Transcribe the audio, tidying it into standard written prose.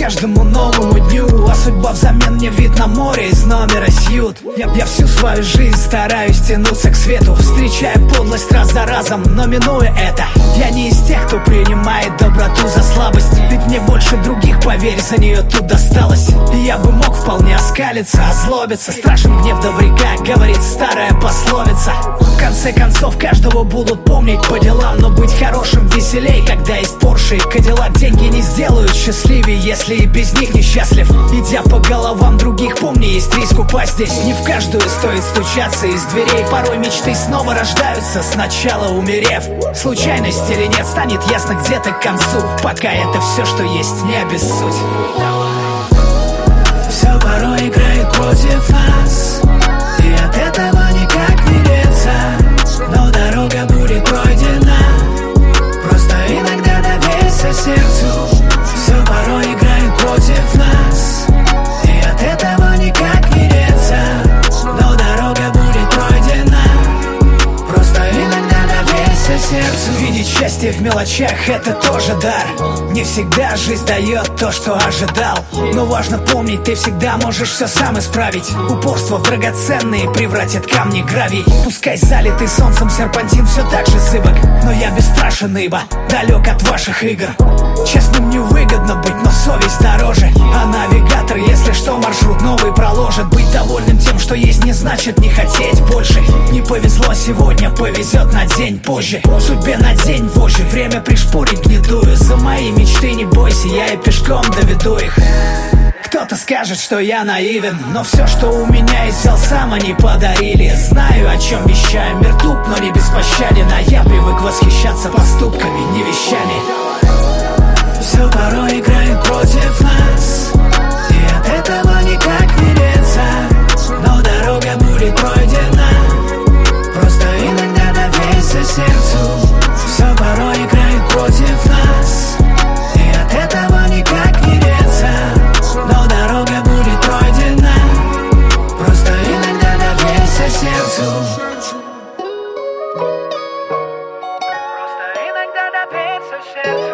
каждому новому дню, а судьба взамен мне вид на море из номера Сьют. Я всю свою жизнь стараюсь тянуться к свету, встречая подлость раз за разом, но минуя это. Я не из тех, кто принимает доброту за слабость, ведь мне больше других, поверь, за нее тут досталось. И я бы мог вполне оскалиться, озлобиться. Страшен гнев добряка, говорит старая пословица. В конце концов, каждого будут помнить по делам, но быть хорошим веселей, когда есть Порше и Кадиллак. Деньги не сделают счастливее, если и без них несчастлив. Идя по головам других, помни, есть риск упасть здесь. Не в каждую стоит стучаться из дверей. Порой мечты снова рождаются, сначала умерев. Случайность или нет, станет ясно где-то к концу. Пока это все, что есть, не обессудь. Все порой играет против нас, и от этого никак не деться. Но дорога будет пройдена, просто иногда доверься сердцу. Все порой играет против нас, и от этого никак не деться. Но дорога будет пройдена, просто иногда доверься сердцу. Видеть счастье в мелочах — это тоже дар. Не всегда жизнь дает то, что ожидал, но важно помнить, ты всегда можешь все сам исправить. Упорство в драгоценные превратит камни гравий. Пускай залитый солнцем серпантин все так же зыбок, но я бесстрашен, ибо далек от ваших игр. Честным невыгодно быть, но совесть дороже. А навигатор, если что, маршрут новый проложит. Быть довольным тем, что есть, не значит не хотеть больше. Не повезло сегодня, повезет на день позже. Судьбе на день вожжи, время пришпорить гнедую. За мои мечты не бойся, я и пешком доведу их. Кто-то скажет, что я наивен, но все, что у меня есть, взял сам, они подарили. Знаю, о чем вещаю, мир туп, но не беспощаден. А я привык восхищаться поступками, не вещами. Все порой играет против нас, и от этого никак не деться. Но дорога будет пройдена, просто иногда доверься сердцу. Все порой играет против нас, и от этого никак не деться. Но дорога будет пройдена, просто иногда доверься сердцу. Просто иногда доверься сердцу.